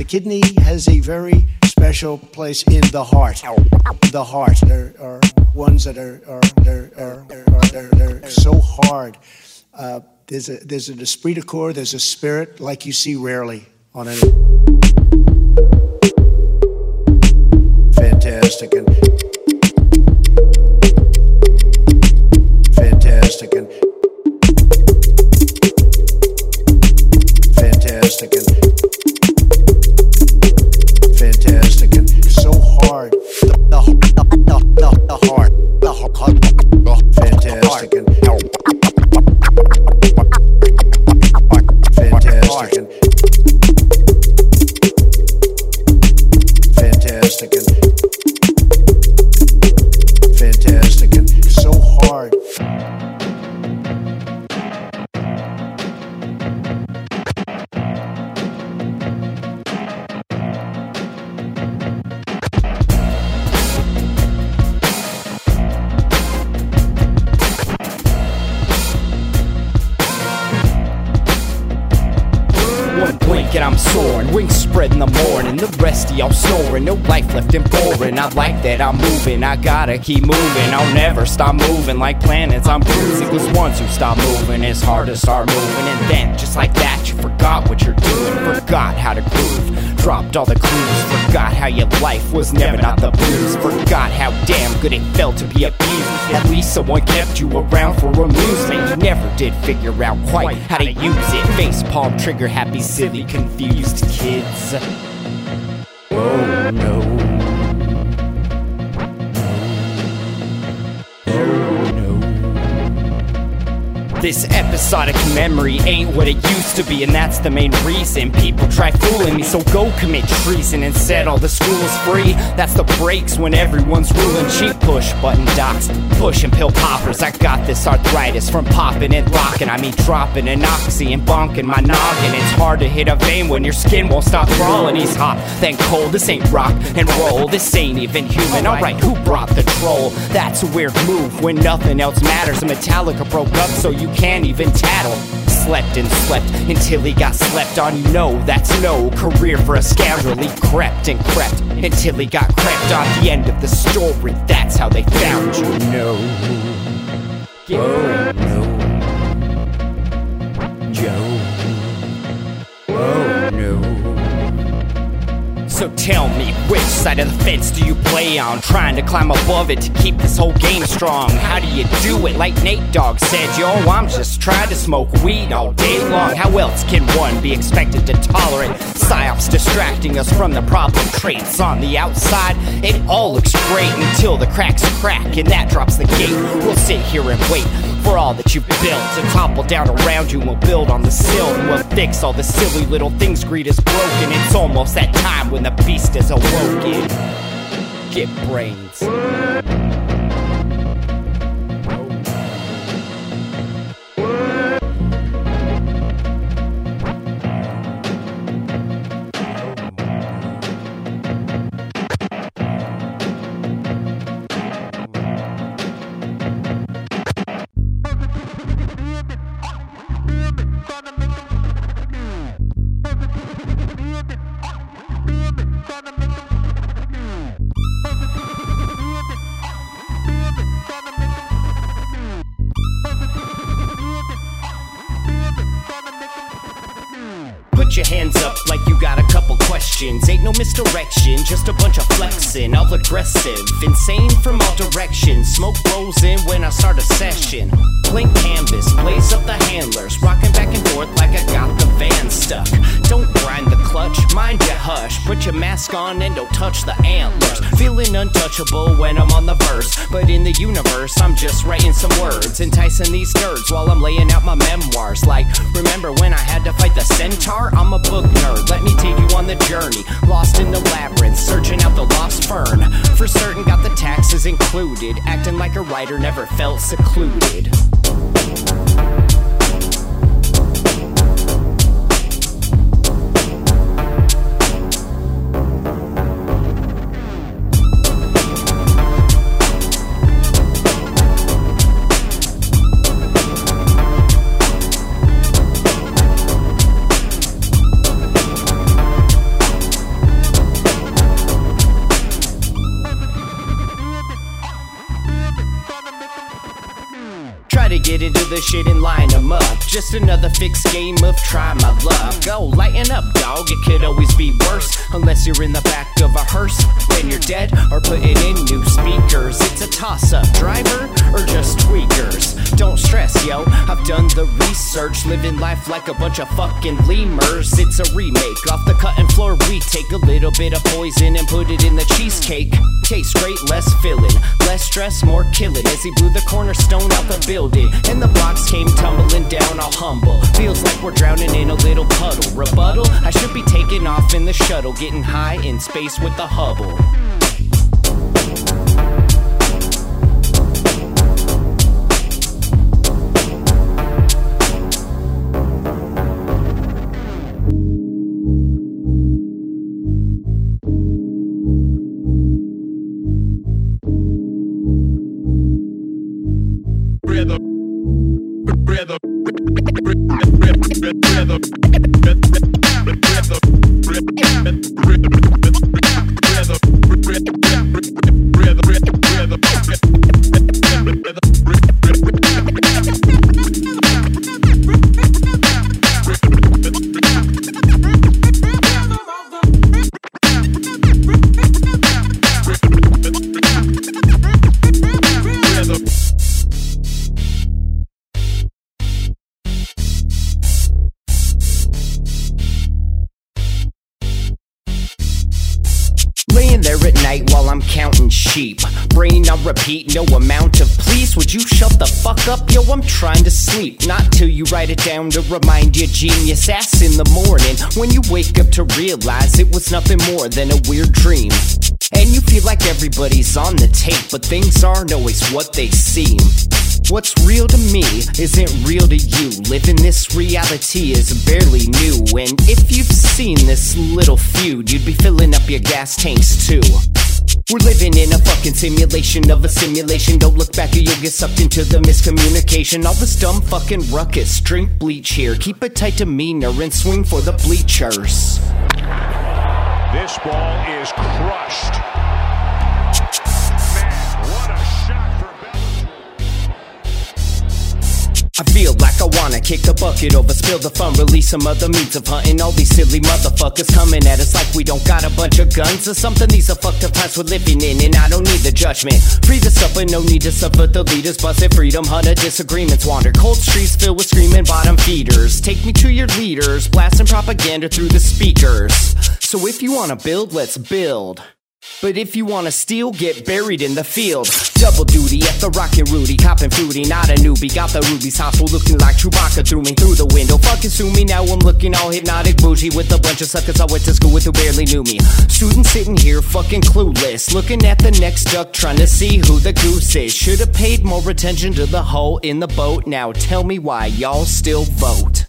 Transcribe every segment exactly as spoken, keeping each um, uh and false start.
The kidney has a very special place in the heart. The heart. There are ones that are are they're, are, are, they're, they're so hard. Uh, there's a there's an esprit de corps. There's a spirit like you see rarely on any. Fantastic and fantastic and fantastic and fantastic and so hard. The the the the, the heart, the heart, fantastic and fantastic and fantastic and fantastic and so hard. And I'm soaring, wings spread in the morning. The rest of y'all snoring, no life left and boring. I like that I'm moving, I gotta keep moving. I'll never stop moving like planets I'm cruising. Cause once you stop moving, it's hard to start moving. And then, just like that, you forgot what you're doing. Forgot how to groove, dropped all the clues. Forgot how your life was never not the blues. Forgot how damn good it felt to be abused. At least someone kept you around for amusement. You never did figure out quite how to use it. Face palm trigger happy silly confused kids. Oh no. Oh no. This episodic memory ain't what it used to be, and that's the main reason people try fooling me. So go commit treason and set all the schools free. That's the breaks when everyone's ruling. Cheap push button docs, pushing pill poppers. I got this arthritis from popping and locking. I mean dropping an oxy and bonking my noggin. It's hard to hit a vein when your skin won't stop crawling. He's hot, then cold. This ain't rock and roll. This ain't even human. Alright, who brought the troll? That's a weird move when nothing else matters. And Metallica broke up so you can't even tattle. Slept and slept until he got slept on. You know that's no career for a scoundrel. He crept and crept until he got crept on. The end of the story, that's how they found you. No. Oh no. Joe. Oh no. So tell me, which side of the fence do you play on? Trying to climb above it to keep this whole game strong. How do you do it? Like Nate Dogg said, yo, I'm just trying to smoke weed all day long. How else can one be expected to tolerate psyops distracting us from the problem traits? On the outside, it all looks great until the cracks crack and that drops the gate. We'll sit here and wait for all that you've built to topple down around you. We'll build on the sill and we'll fix all the silly little things greed is broken. It's almost that time when the beast is awoken. Get brains. Put your hands up like you got a couple questions. Ain't no misdirection, just a bunch of flexing. All aggressive, insane from all directions. Smoke rolls in when I start a session. Blank canvas, blaze up the handlers. Rocking back and forth like I got the van stuck. Don't grind the clutch, mind your hush. Put your mask on and don't touch the antlers. Feeling untouchable when I'm on the verse. But in the universe, I'm just writing some words. Enticing these nerds while I'm laying out my memoirs. Like, remember when I had to fight the centaur? I'm a book nerd, let me take you on the journey. Lost in the labyrinth, searching out the lost fern. For certain got the taxes included. Acting like a writer, never felt secluded. into the shit and line them up. Just another fixed game of try my luck. Go, lighten up, dog, it could always be worse. Unless you're in the back of a hearse when you're dead, or putting in new speakers. It's a toss-up, driver or just tweakers. Don't stress, yo, I've done the research. Living life like a bunch of fucking lemurs. It's a remake, off the cutting floor we take a little bit of poison and put it in the cheesecake. Tastes great, less filling, less stress, more killing. As he blew the cornerstone out the building, and the blocks came tumbling down all humble. Feels like we're drowning in a little puddle. Rebuttal, I should be taking off in the shuttle, getting high in space with the Hubble. There at night while I'm counting sheep, brain on repeat, no amount of please. Would you shut the fuck up, yo, I'm trying to sleep. Not till you write it down to remind you genius ass in the morning, when you wake up to realize it was nothing more than a weird dream. And you feel like everybody's on the tape, but things aren't always what they seem. What's real to me isn't real to you. Living this reality is barely new. And if you've seen this little feud, you'd be filling up your gas tanks too. We're living in a fucking simulation of a simulation. Don't look back or you'll get sucked into the miscommunication. All this dumb fucking ruckus. Drink bleach here, keep a tight demeanor and swing for the bleachers. This ball is crushed. Man, what a shot for Bellator. I feel like I wanna kick the bucket over, spill the fun, release some other means of hunting all these silly motherfuckers coming at us like we don't got a bunch of guns or something. These are fucked up times we're living in, and I don't need the judgment. Free to suffer, no need to suffer. The leaders busted freedom, hunter disagreements wander. Cold streets filled with screaming bottom feeders. Take me to your leaders, blasting propaganda through the speakers. So if you wanna build, let's build. But if you wanna steal, get buried in the field. Double duty at the Rockin' Rudy, copping fruity, not a newbie. Got the rubies hostile, looking like Chewbacca threw me through the window. Fucking sue me, now I'm looking all hypnotic bougie with a bunch of suckers I went to school with who barely knew me. Students sitting here fucking clueless, looking at the next duck trying to see who the goose is. Should've paid more attention to the hole in the boat. Now tell me why y'all still vote.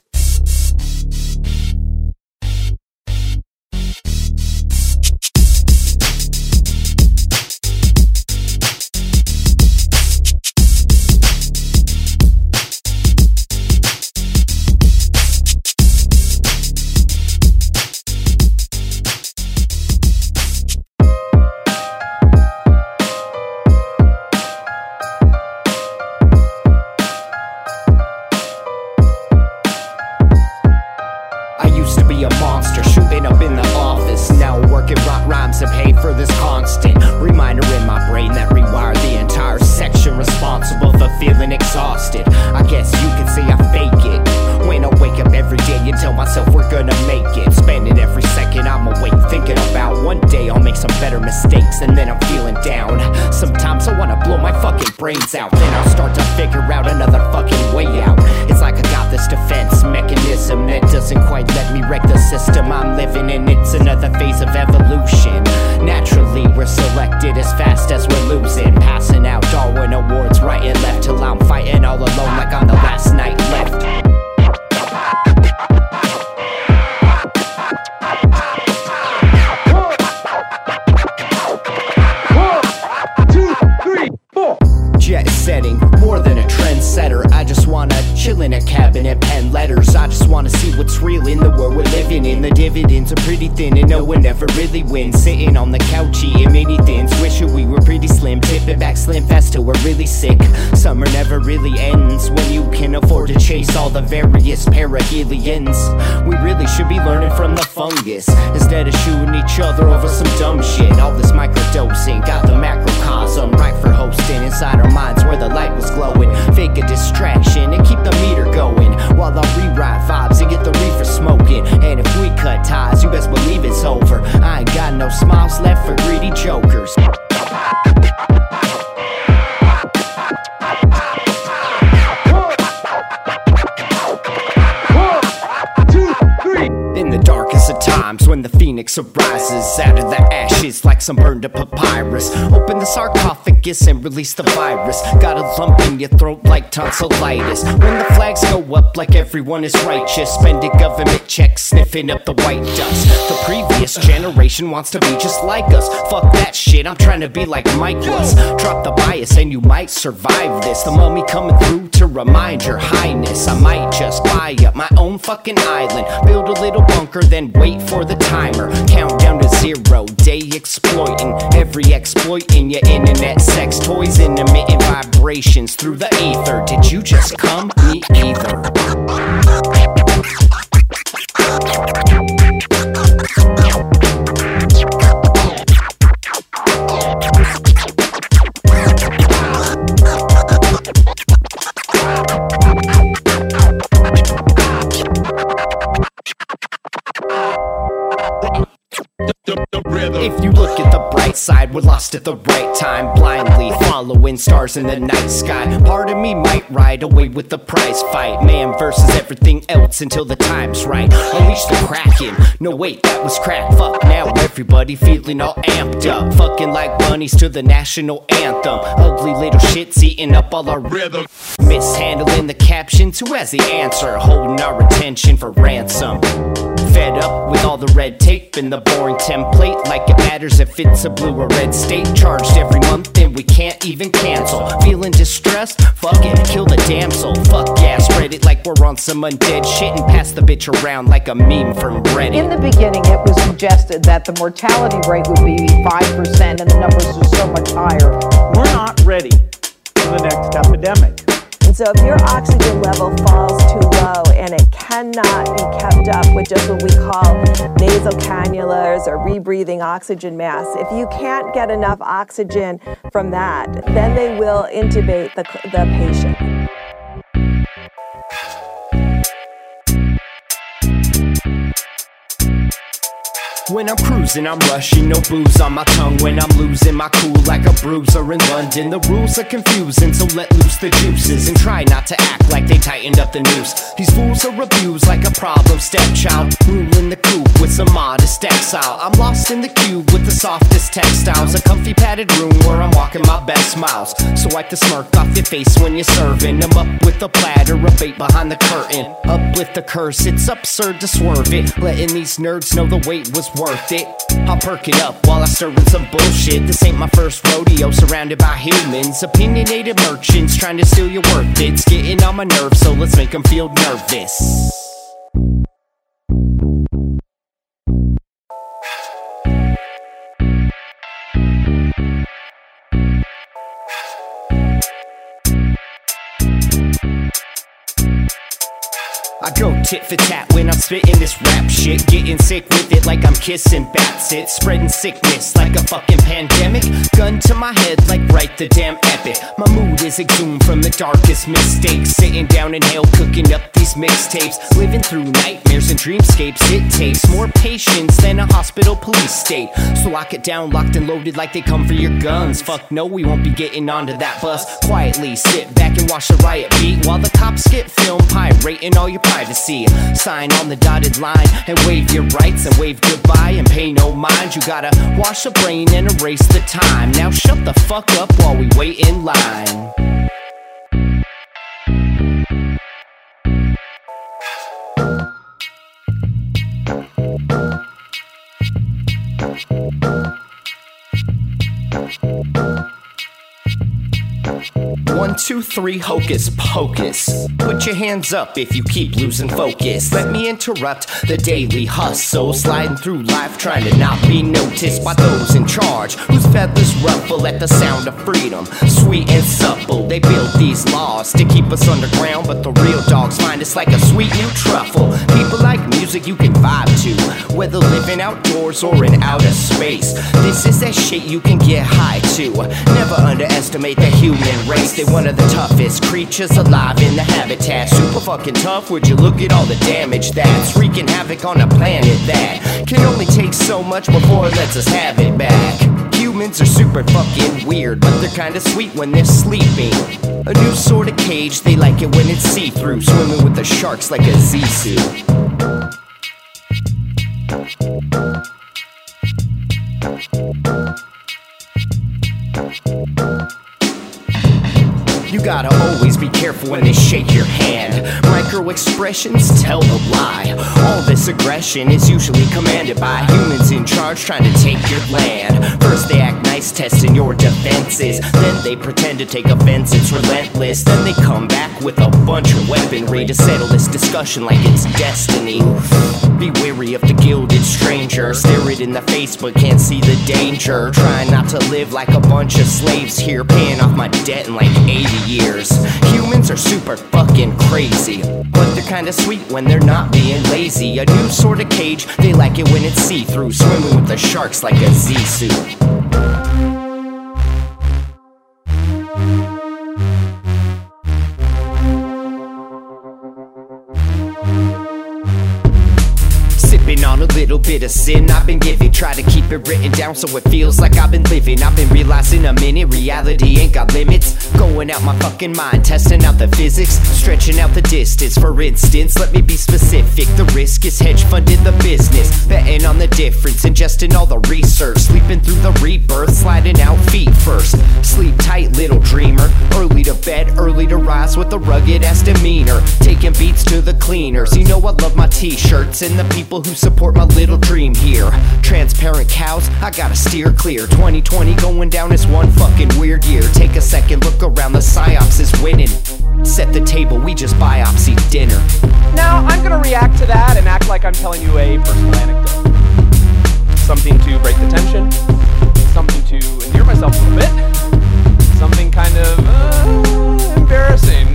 A monster shooting up in the office, now working rock rhymes to pay for this constant reminder in my brain that rewired the entire section responsible for feeling exhausted. I guess you could say I fake it when I wake up every day and tell myself we're gonna make it. Spending every second I'm awake thinking about one day I'll make some better mistakes, and then I'm feeling down. Sometimes I wanna blow my fucking brains out, then I'll start to figure out another fucking way out. It's like I got this defense mechanism that doesn't quite let me wreck the system I'm living in. It's another phase of evolution. Naturally we're selected as fast as we're losing, passing out Darwin awards right and left till I'm fighting all alone like I'm the last night left. Jet setting, more than a trendsetter. I just wanna chill in a cabinet, pen letters. I just wanna see what's real in the world we're living living in. The dividends are pretty thin and no one ever really wins. Sitting on the couch eating mini thins, wishing we were pretty slim. Tipping back slim fast till we're really sick. Summer never really ends when you can afford to chase all the various perihelions. We really should be learning from the fungus instead of shooting each other over some dumb shit. All this microdosing got the macrocosm right for hosting inside our minds where the light was glowing. Fake a distraction and keep the meter going while I rewrite vibes and get the reefer smoking. And if we cut ties, you best believe it's over. I ain't got no smiles left for greedy jokers. In the darkest of times, when the phoenix arises out of the ashes like some burned up papyrus, open the sarcophagus and release the virus. Got a lump in your throat like tonsillitis. When the flags go up like everyone is righteous, spending government checks, sniffing up the white dust. The previous generation wants to be just like us. Fuck that shit, I'm trying to be like Mike was. Drop the bias and you might survive this. The mummy coming through to remind your highness. I might just buy up my own fucking island, build a little bunker, then wait for the timer. Count down to zero, day exploiting every exploit in your internet sex toys and emitting vibrations through the ether. Did you just come? Me either. If you look at the bright side, we're lost at the right time, blindly following stars in the night sky. Part of me might ride away with the prize fight, man versus everything else until the time's right. Unleash the Kraken, no wait, that was crack. Fuck now, everybody feeling all amped up, fucking like bunnies to the national anthem. Ugly little shits eating up all our rhythm, mishandling the captions. Who has the answer? Holding our attention for ransom. Fed up with all the red tape and the boring template, like it matters if it's a blue or red state. Charged every month and we can't even cancel. Feeling distressed? Fuck it, kill the damsel. Fuck yeah, spread it like we're on some undead shit and pass the bitch around like a meme from Reddit. In the beginning, it was suggested that the mortality rate would be five percent and the numbers are so much higher. We're not ready for the next epidemic. And so if your oxygen level falls too low and it cannot be kept up with just what we call nasal cannulas or rebreathing oxygen masks, if you can't get enough oxygen from that, then they will intubate the, the patient. When I'm cruising, I'm rushing, no booze on my tongue. When I'm losing my cool like a bruiser in London. The rules are confusing, so let loose the juices and try not to act like they tightened up the noose. These fools are abused like a problem stepchild, ruling the coop with some modest exile. I'm lost in the cube with the softest textiles, a comfy padded room where I'm walking my best miles. So wipe the smirk off your face when you're serving. I'm up with a platter of bait behind the curtain. Uplift the curse, it's absurd to swerve it, letting these nerds know the wait was worth it. I'll perk it up while I stir in some bullshit. This ain't my first rodeo, surrounded by humans, opinionated merchants trying to steal your worth. It's getting on my nerves, so let's make them feel nervous. I go tit for tat when I'm spitting this rap shit, getting sick with it like I'm kissing bats. It spreading sickness like a fucking pandemic. Gun to my head like write the damn epic. My mood is exhumed from the darkest mistakes. Sitting down in hell cooking up these mixtapes, living through nightmares and dreamscapes. It takes more patience than a hospital police state. So lock it down, locked and loaded like they come for your guns. Fuck no, we won't be getting onto that bus. Quietly sit back and watch the riot beat while the cops get filmed pirating all your privacy. Sign on the dotted line and waive your rights and wave goodbye and pay no mind. You gotta wash the brain and erase the time. Now shut the fuck up while we wait in line. One, two, three, hocus pocus. Put your hands up if you keep losing focus. Let me interrupt the daily hustle. Sliding through life trying to not be noticed by those in charge, whose feathers ruffle at the sound of freedom. Sweet and supple, they build these laws to keep us underground, but the real dogs find us like a sweet new truffle. People like music you can vibe to, whether living outdoors or in outer space. This is that shit you can get high to. Never underestimate the human race. They're one of the toughest creatures alive in the habitat. Super fucking tough, would you look at all the damage that's wreaking havoc on a planet that can only take so much before it lets us have it back. Humans are super fucking weird, but they're kinda sweet when they're sleeping. A new sort of cage, they like it when it's see-through, swimming with the sharks like a Zissou. You gotta always be careful when they shake your hand. Micro expressions tell the lie. All this aggression is usually commanded by humans in charge trying to take your land. First they act nice, testing your defenses. Then they pretend to take offense, it's relentless. Then they come back with a bunch of weaponry to settle this discussion like it's destiny. Be wary of the gilded stranger. Stare it in the face but can't see the danger. Trying not to live like a bunch of slaves here, paying off my debt in like eighty years. Humans are super fucking crazy, but they're kinda sweet when they're not being lazy. A new sort of cage, they like it when it's see-through, swimming with the sharks like a Zissou. On a little bit of sin I've been giving, try to keep it written down so it feels like I've been living. I've been realizing a minute, reality ain't got limits. Going out my fucking mind, testing out the physics, stretching out the distance. For instance, let me be specific, the risk is hedge funding the business, betting on the difference, ingesting all the research, sleeping through the rebirth, sliding out feet first. Sleep tight little dreamer, early to bed, early to rise with a rugged ass demeanor, taking beats to the cleaners. You know I love my t-shirts and the people who support my little dream here. Transparent cows, I gotta steer clear. Twenty twenty going down as one fucking weird year. Take a second, look around, the psyops is winning. Set the table, we just biopsy dinner. Now, I'm gonna react to that and act like I'm telling you a personal anecdote. Something to break the tension, something to endear myself a little bit, something kind of uh, embarrassing.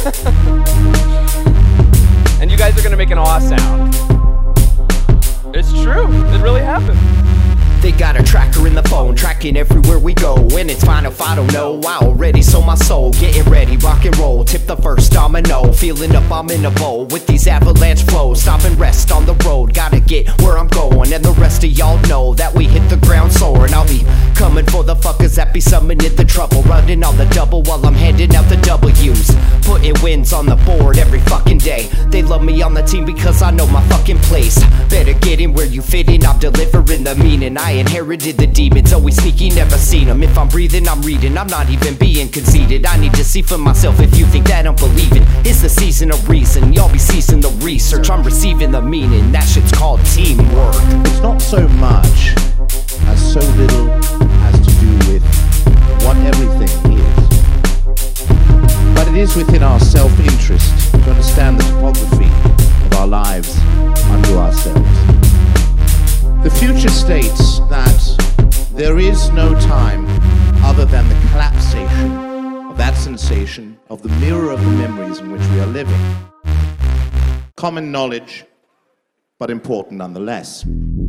And you guys are gonna make an awe sound. It's true, it really happened. They got a tracker in the phone, tracking everywhere we go. And it's fine if I don't know, I already sold my soul. Getting ready, rock and roll, tip the first domino. Feeling up, I'm in a bowl with these avalanche flows. Stop and rest on the road, gotta get where I'm going. And the rest of y'all know that we hit the ground soaring. I'll be coming for the fuckers that be summoning the trouble. Running on the double while I'm handing out the W's. Putting wins on the board every fucking day. They love me on the team because I know my fucking place. Better get in where you fit in, I'm delivering the meaning. I inherited the demons, always sneaky, never seen them. If I'm breathing, I'm reading, I'm not even being conceited. I need to see for myself if you think that I'm believing. It's the season of reason, y'all be ceasing the research. I'm receiving the meaning, that shit's called teamwork. It's not so much as so little as to do with what everything is, but it is within our self-interest to understand the topography of our lives unto ourselves. The future states that there is no time other than the collapsation of that sensation of the mirror of the memories in which we are living. Common knowledge, but important nonetheless.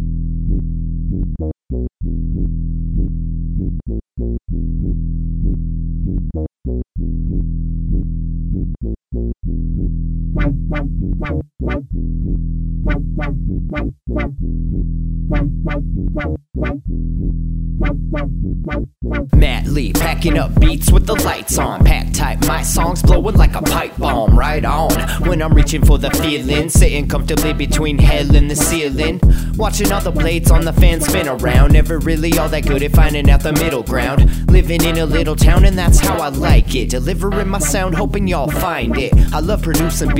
Matt Lee packing up beats with the lights on, pack tight, my songs blowing like a pipe bomb. Right on, when I'm reaching for the feeling, sitting comfortably between hell and the ceiling, watching all the blades on the fan spin around. Never really all that good at finding out the middle ground. Living in a little town and that's how I like it, delivering my sound hoping y'all find it. I love producing beats, it's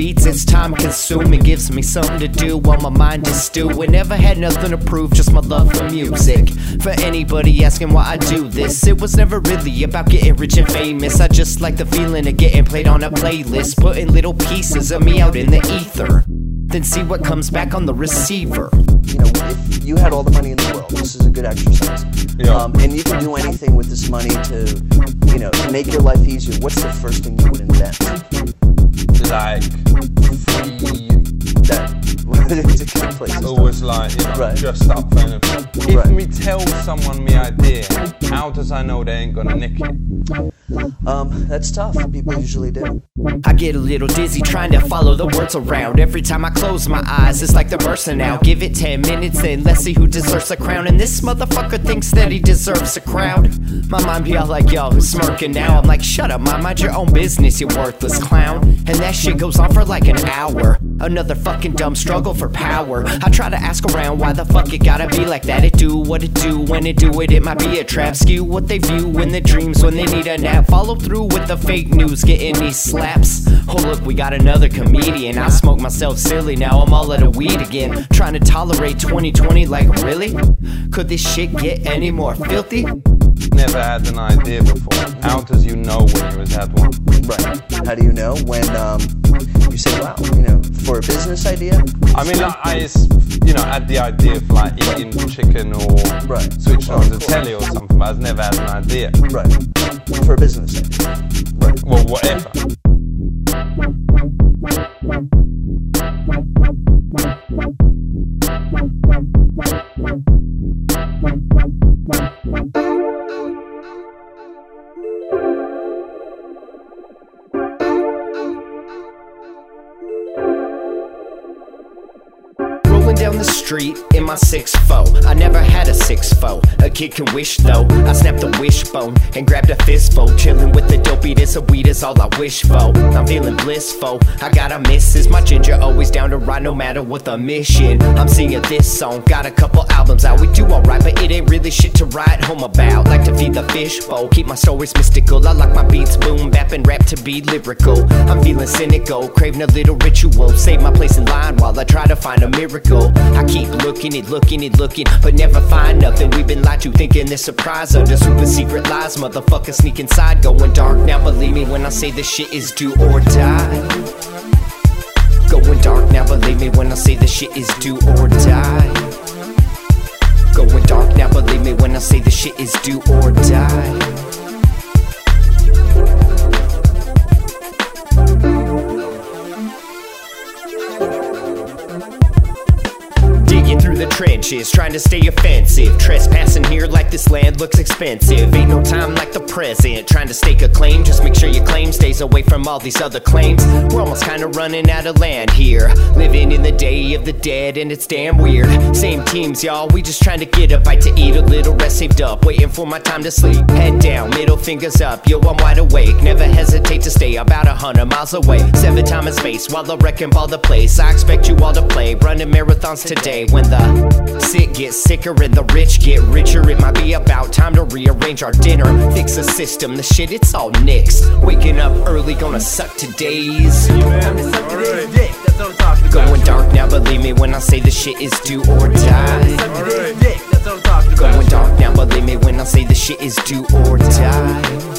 time consuming, gives me something to do while my mind is stewing. Never had nothing to prove, just my love for music. For anybody asking why I do this, it was never really about getting rich and famous. I just like the feeling of getting played on a playlist, putting little pieces of me out in the ether, then see what comes back on the receiver. You know, if you had all the money in the world, this is a good exercise. Yeah. Um, and you can do anything with this money to, you know, to make your life easier. What's the first thing you would invent? Like free that to get places. Always like, you know, right. just up for anything. If right. me tell someone my idea, how does I know they ain't gonna nick it? Um, that's tough. People usually do. I get a little dizzy trying to follow the words around. Every time I close my eyes, it's like they're bursting out. Give it ten minutes, then let's see who deserves a crown. And this motherfucker thinks that he deserves a crowd. My mind be all like, yo, who's smirking now? I'm like, shut up, man, mind your own business, you worthless clown. And that shit goes on for like an hour. Another fucking dumb struggle for power. I try to ask around why the fuck it gotta be like that. It do what it do, when it do it, it might be a trap. Skew what they view in the dreams when they need a nap. Follow through with the fake news, getting these slaps. Oh look, we got another comedian. I smoke myself silly, now I'm all out of weed again. Trying to tolerate twenty twenty, like really? Could this shit get any more filthy? Never had an idea before. How does you know when you has had one? Right. How do you know when um, you say, wow, you know, for a business idea? I mean, like, I, you know, had the idea for like eating chicken or right. switching on the telly or something, but I've never had an idea. Right. For a business idea. Right. Well, whatever. Down the street in my six four. I never had a six four. A kid can wish though. I snapped the wishbone and grabbed a fistful. Chillin' with the dopey, this a weed is all I wish for. I'm feeling blissful. I got a missus. My ginger always down to ride no matter what the mission. I'm singing this song. Got a couple albums out. We do alright, but it ain't really shit to write home about. Like to feed the fishbowl. Keep my stories mystical. I like my beats boom bap and rap to be lyrical. I'm feeling cynical. Craving a little ritual. Save my place in line while I try to find a miracle. I keep looking and looking and looking, but never find nothing. We've been lied to, thinking this surprise under super secret lies. Motherfucker sneak inside, going dark. Now believe me when I say this shit is do or die. Going dark, now believe me when I say this shit is do or die. Going dark, now believe me when I say this shit is do or die. Through the trenches, trying to stay offensive. Trespassing here like this land looks expensive. Ain't no time like the present. Trying to stake a claim, just make sure your claim stays away from all these other claims. We're almost kinda running out of land here. Living in the day of the dead and it's damn weird. Same teams, y'all, we just trying to get a bite to eat. A little rest saved up, waiting for my time to sleep. Head down, middle fingers up, yo, I'm wide awake. Never hesitate to stay about a hundred miles away. Seven time and space while I wrecking ball the place. I expect you all to play, running marathons today. When the sick get sicker and the rich get richer, it might be about time to rearrange our dinner. Fix the system, the shit, it's all nixed. Waking up early, gonna suck today's. Time to suck today's dick, that's what I'm talking about. Going dark now, believe me when I say the shit is do or die. Suck today's dick, that's what I'm talking about. Going dark now, believe me when I say the shit is do or die.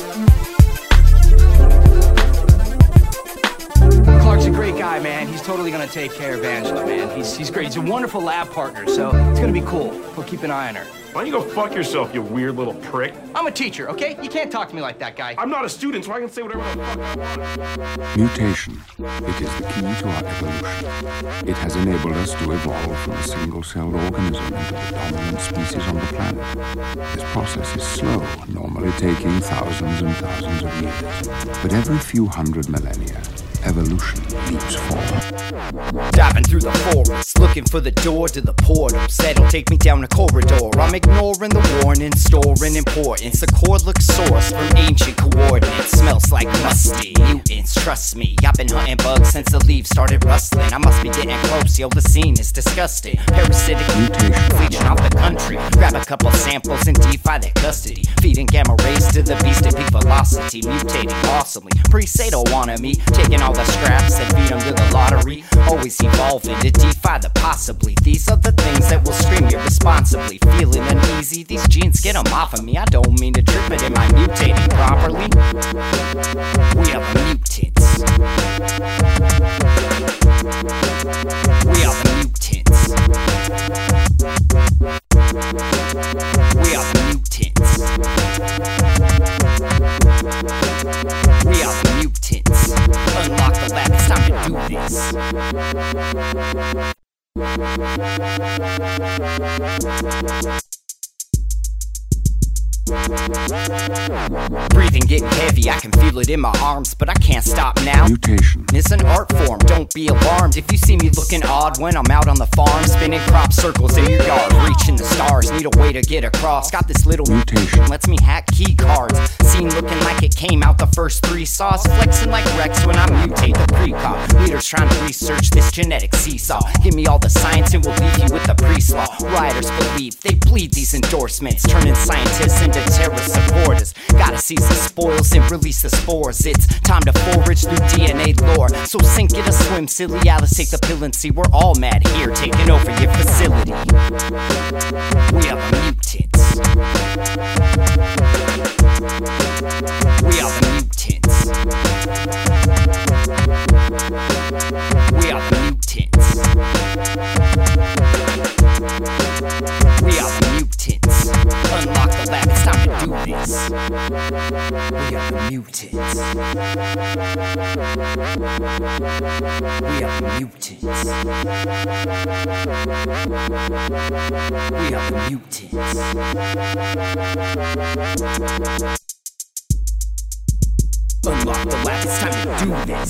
Clark's a great guy, man. He's totally gonna take care of Angela, man. He's, he's great. He's a wonderful lab partner, so it's gonna be cool. We'll keep an eye on her. Why don't you go fuck yourself, you weird little prick? I'm a teacher, okay? You can't talk to me like that, guy. I'm not a student, so I can say whatever the fuck I want. Mutation. It is the key to our evolution. It has enabled us to evolve from a single-celled organism into the dominant species on the planet. This process is slow, normally taking thousands and thousands of years. But every few hundred millennia, evolution leaps forward. Diving through the forest, looking for the door to the portal. That'll take me down the corridor. I'm ignoring the warning, storing importance. The cordless source from ancient coordinates. Smells like musty mutants, trust me. I've been hunting bugs since the leaves started rustling. I must be getting close, yo, the scene is disgusting. Parasitic mutations leeching off the country. Grab a couple samples and defy their custody. Feeding gamma rays to the beast at peak velocity. Mutating awesomely. Pre-Sato wanted me, taking all all the scraps that feed them to the lottery. Always evolving to defy the possibly. These are the things that will scream irresponsibly. Feeling uneasy, these genes get them off of me. I don't mean to trip it, am I mutating properly? We are the mutants. We are the mutants. We are the mutants. We are the mutants. Unlock the lab, it's time to do this. Breathing getting heavy, I can feel it in my arms, but I can't stop now. Mutation. It's an art form, don't be alarmed if you see me looking odd when I'm out on the farm, spinning crop circles in your yard, reaching the stars, need a way to get across. Got this little mutation, lets me hack key cards. Scene looking like it came out the first three saws, flexing like Rex when I mutate the pre-cop. Leaders trying to research this genetic seesaw. Give me all the science and we'll leave you with the pre-slaw. Rioters believe they bleed these endorsements, turning scientists into terrorist supporters. Gotta seize the spoils and release the spores. It's time to forage through D N A lore. So sink it or swim, silly Alice, take the pill and see we're all mad here, taking over your facility. We are the mutants. We are the mutants. We are the mutants. We are the mutants. Unlock the lab, it's time to do this. We are the mutants. We are the mutants. We are the mutants. Unlock the lab, it's time to do this.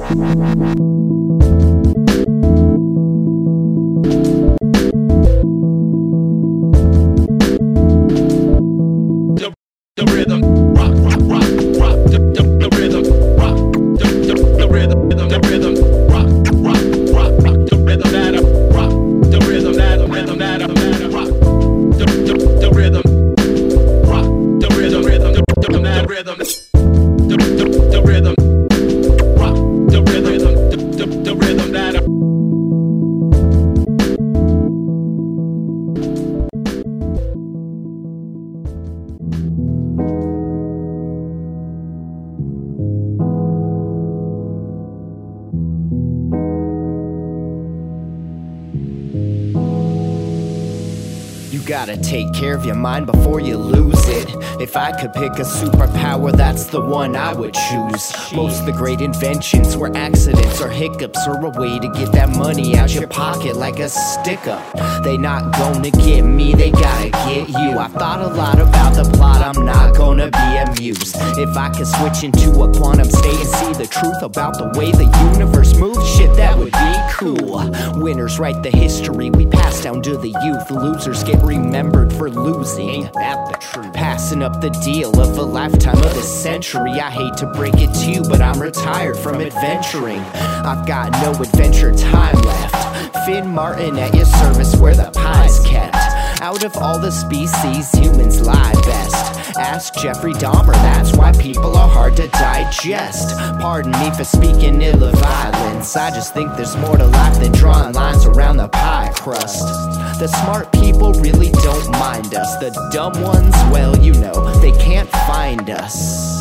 The rhythm, rock, rock, rock, rock, the, the, the rhythm, rock, the, the, the rhythm, the rhythm, rock, rock, rock, rock, the rhythm that up, rock, the rhythm that up, rhythm that up, rock, the, the, the rhythm, rock, the rhythm, rhythm, the, the, the rhythm, the, the, the rhythm, rock, the rhythm, the, the, the rhythm that up. Gotta take care of your mind before you lose it. If I could pick a superpower, that's the one I would choose. Most of the great inventions were accidents or hiccups, or a way to get that money out your pocket like a stick-up. They not gonna get me, they gotta get you. I've thought a lot about the plot, I'm not gonna be amused. If I could switch into a quantum state and see the truth about the way the universe moves, shit, that would be cool. Winners write the history we pass down to the youth. Losers get remembered for losing. Ain't that the truth? Passing up the deal of a lifetime of the century. I hate to break it to you, but I'm retired from adventuring. I've got no adventure time left. Finn Martin at your service where the pie's kept. Out of all the species, humans lie best. Ask Jeffrey Dahmer, that's why people are hard to digest. Pardon me for speaking ill of violence. I just think there's more to life than drawing lines around the pie crust. The smart people really don't mind us. The dumb ones, well, you know, they can't find us.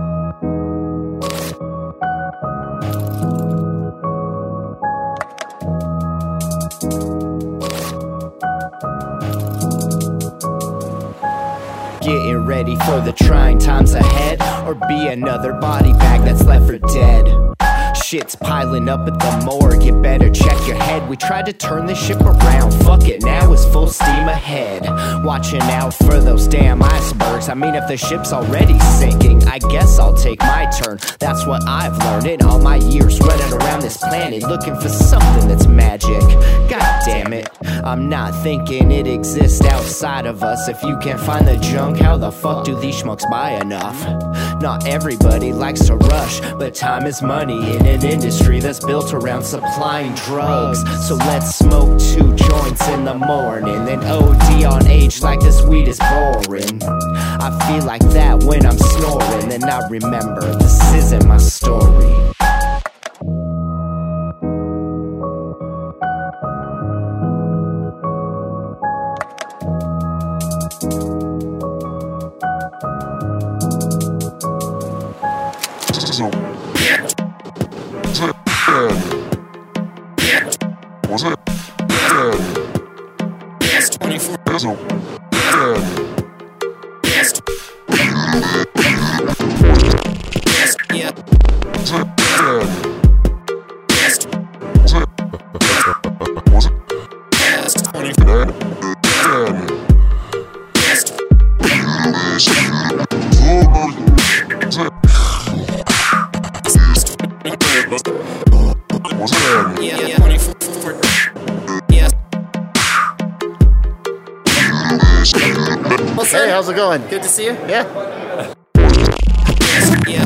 Getting ready for the trying times ahead, or be another body bag that's left for dead. Shit's piling up at the morgue, you better check your head. We tried to turn this ship around, fuck it, now it's full steam ahead. Watching out for those damn icebergs. I mean, if the ship's already sinking, I guess I'll take my turn. That's what I've learned in all my years running around this planet, looking for something that's magic. God damn it, I'm not thinking it exists outside of us. If you can't find the junk, how the fuck do these schmucks buy enough? Not everybody likes to rush, but time is money in an industry that's built around supplying drugs. So let's smoke two joints in the morning, then O D on age like this weed is boring. I feel like that when I'm snoring, then I remember this isn't my story. Hey, how's it going? Good to see you. Yeah. Yeah.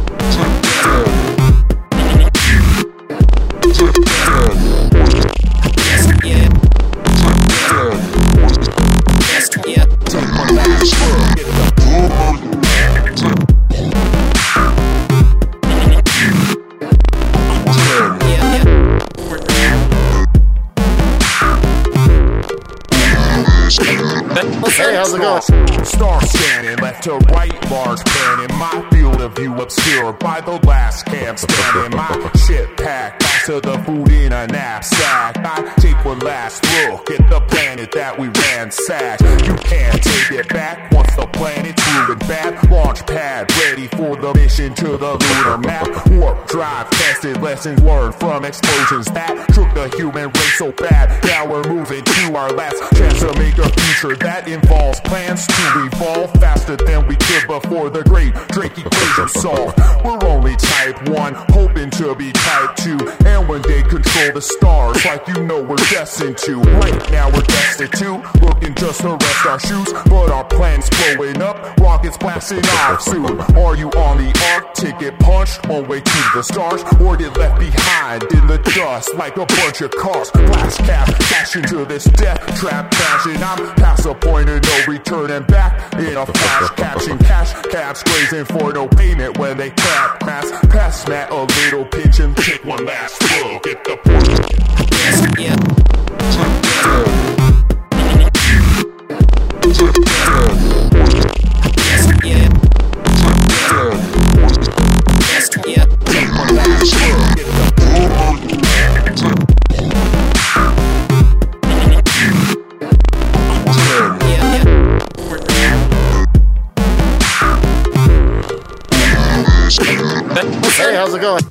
Hey, how's it going? Star scanning, left to right, Mars panning. My field of view obscured by the last cam spanning. My shit packed, back to the food in a knapsack. I take one last look at the planet that we ransacked. You can't take it back once the planet's ruined bad. Launch pad ready for the mission to the lunar map. Warp drive tested, lessons learned from explosions that shook the human race so bad. Now we're moving to our last chance to make a future that involves plans to evolve faster than we could before the great Drake equation solved. We're only type one, hoping to be type two, and one day control the stars like you know we're destined to. Right now we're destitute, looking just to rest our shoes, but our plans blowing up, rockets blasting off soon. Are you on the arc, ticket punched, one way to the stars, or get left behind in the dust like a bunch of cars? Blast cap, dash into this death trap, crashing. I'm past the point of no return and back in a flash, catching cash cabs grazing for no payment when they crap mass. Pass Matt a little pinch and take one last look at the point. Yeah. Yeah. Take one last look at the point. Hey, how's it going?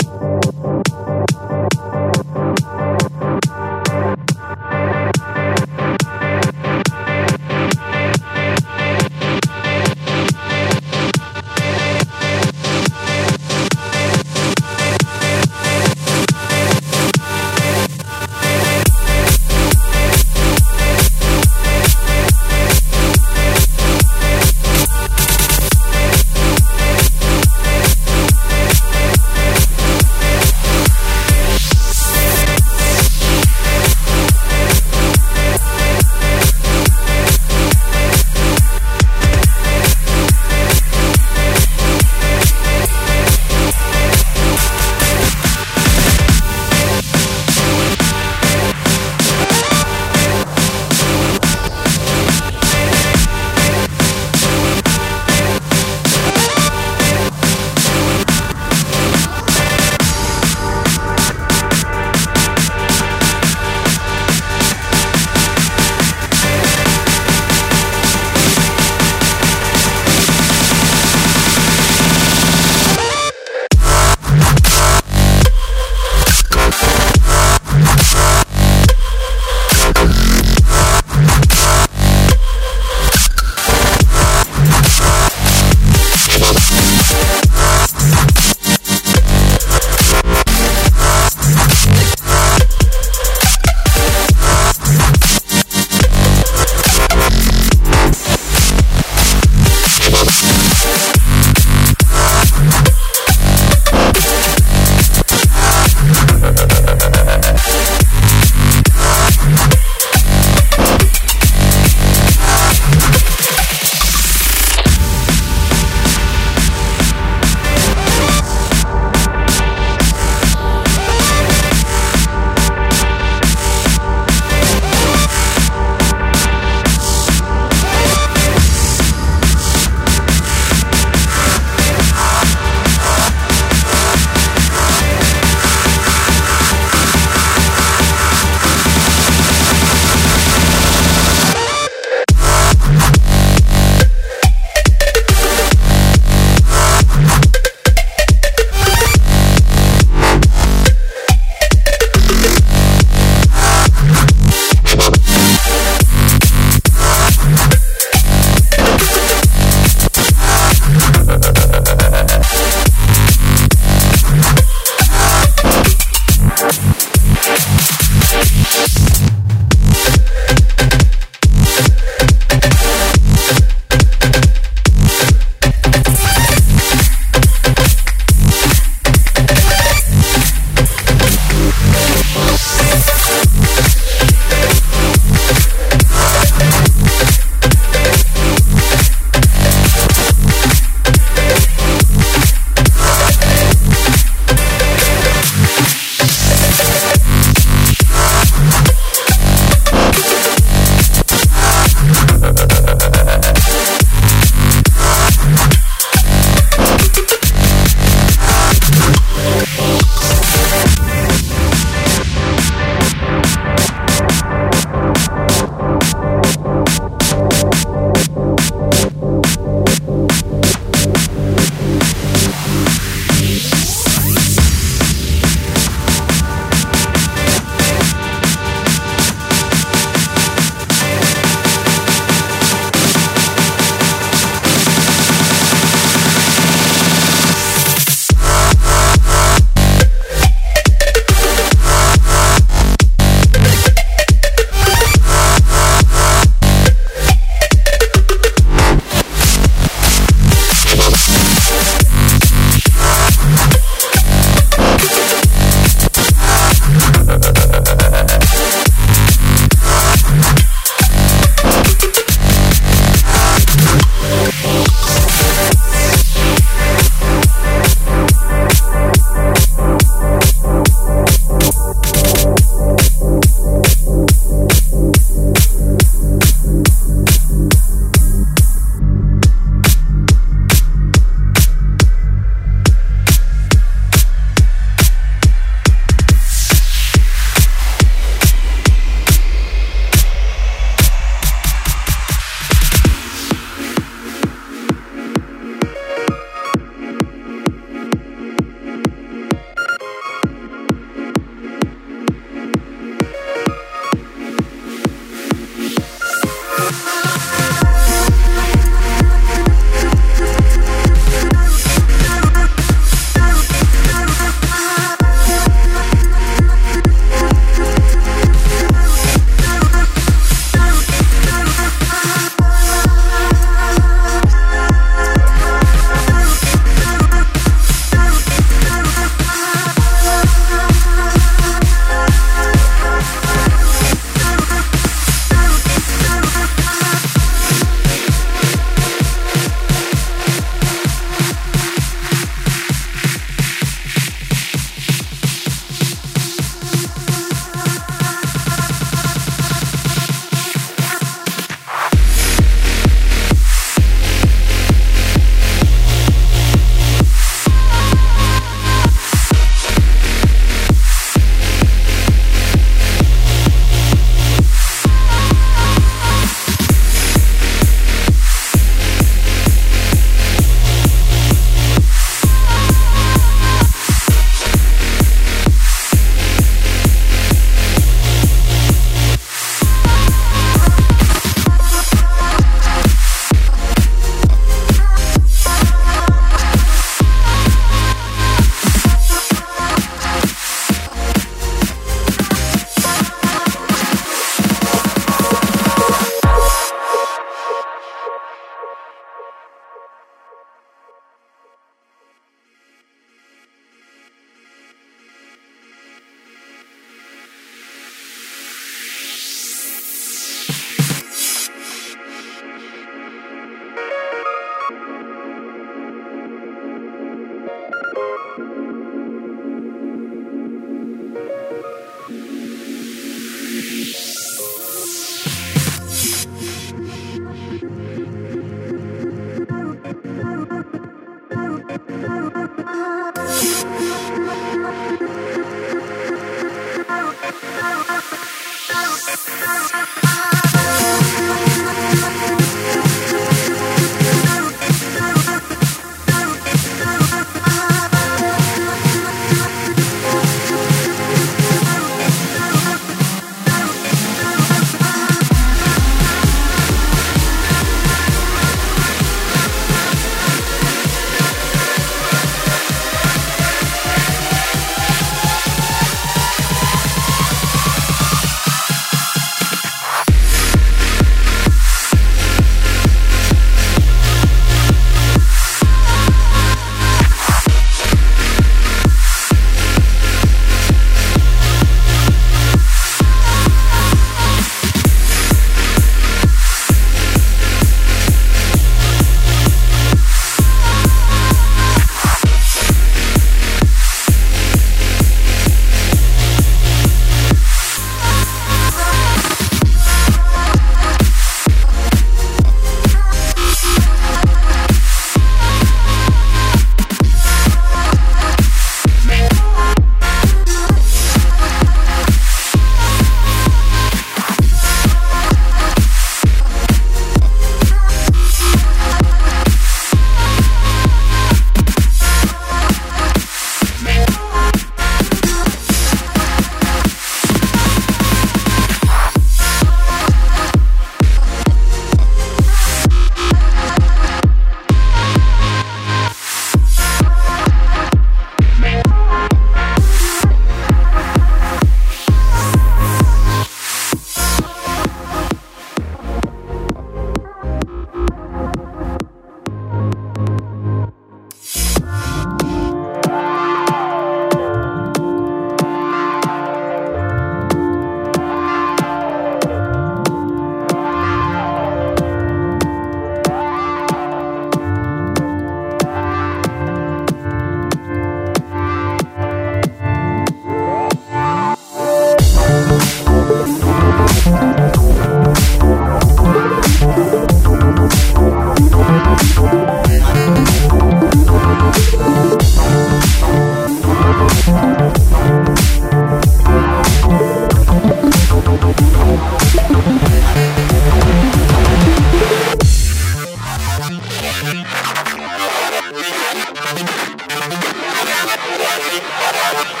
We'll be right back.